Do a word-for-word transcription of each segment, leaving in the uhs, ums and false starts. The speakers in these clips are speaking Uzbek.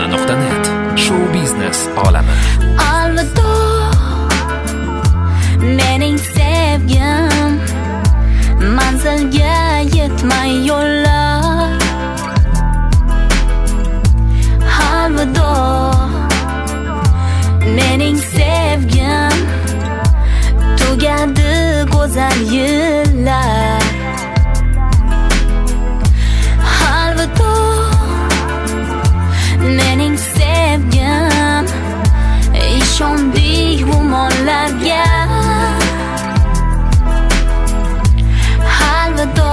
nuqta net Show biznes olami. Alvido mening sevgim, manzilga yetmay yo'llar. Alvido mening sevgim, tugadi go'zal yillar. Alvido mening sevgim, ishondik gumonlarga. Alvido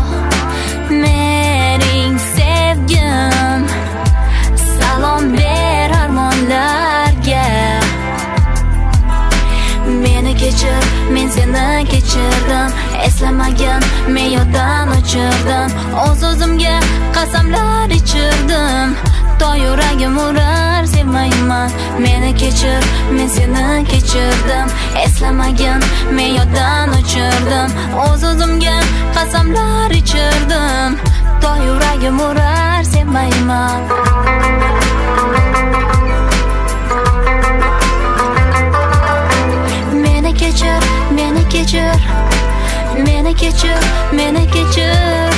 mening sevgim, salom ber armonlarga. Meni kechir, men seni kechirdim, eslamagin, men yoddan o'chirdim. O'z-o'zimga qasamlar ichirdim, to yuragim urar sevmayman. Meni kechir, men seni kechirdim, eslamagin, men yoddan o'chirdim. O'z-o'zimga qasamlar ichirdim, to yuragim urar sevmayman. Meni kechir, meni kechir, meni kechir, meni kechir.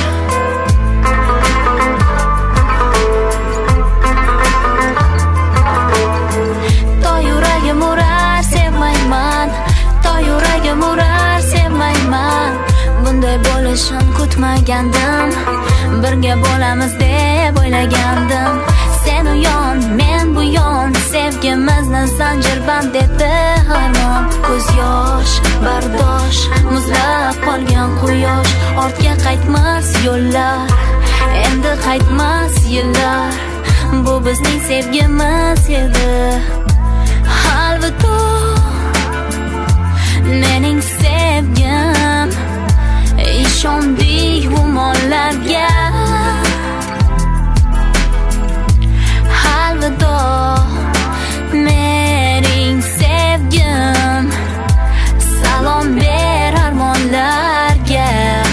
To yuragim urar sevmayman, to yuragim urar sevmayman. Bunday bo'lishini kutmagandim, birga bo'lamiz deb o'ylagandim. Sen u yon, men bu yon, sevgimizni zanjirband etdi harmon. Ko'z yosh, bardosh, muzlab qolgan quyosh, ortga qaytmas yo'llar, endi qaytmas yillar. Bu bizning sevgimiz edi. Alvido mening sevgim, ishondik gumonlarga. Alvido mening sevgim, salom ber armonlarga.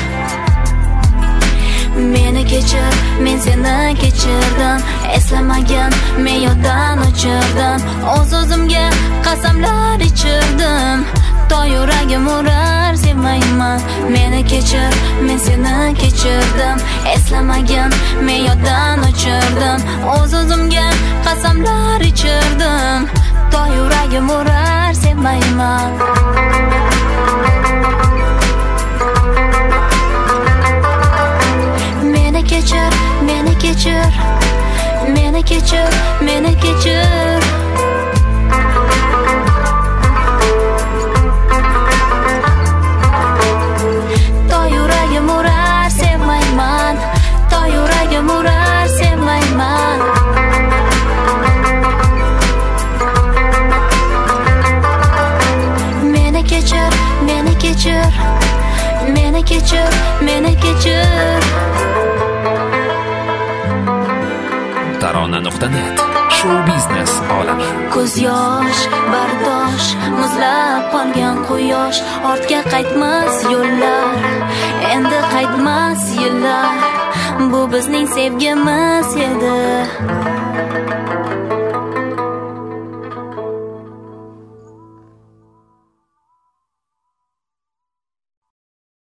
Meni kechir, men seni kechirdim, eslamagin, men yoddan o'chirdim. O'z-o'zimga qasamlar ichirdim, to yuragim urar sevmayman. Meni kechir, men seni kechirdim, eslamagin, men yoddan o'chirdim. O'z-o'zimga qasamlar ichirdim, to yuragim urar sevmayman. Meni kechir, meni kechir, meni kechir, meni kechir. To yuragim urar sevmayman, to yuragim urar sevmayman. Meni kechir, meni kechir, meni kechir, meni kechir. tarona nuqta net Show biznes olami. Ko'z yosh, bardosh, muzlab qolgan quyosh, ortga qaytmas yo'llar, endi qaytmas yillar. Bu bizning sevgimiz edi.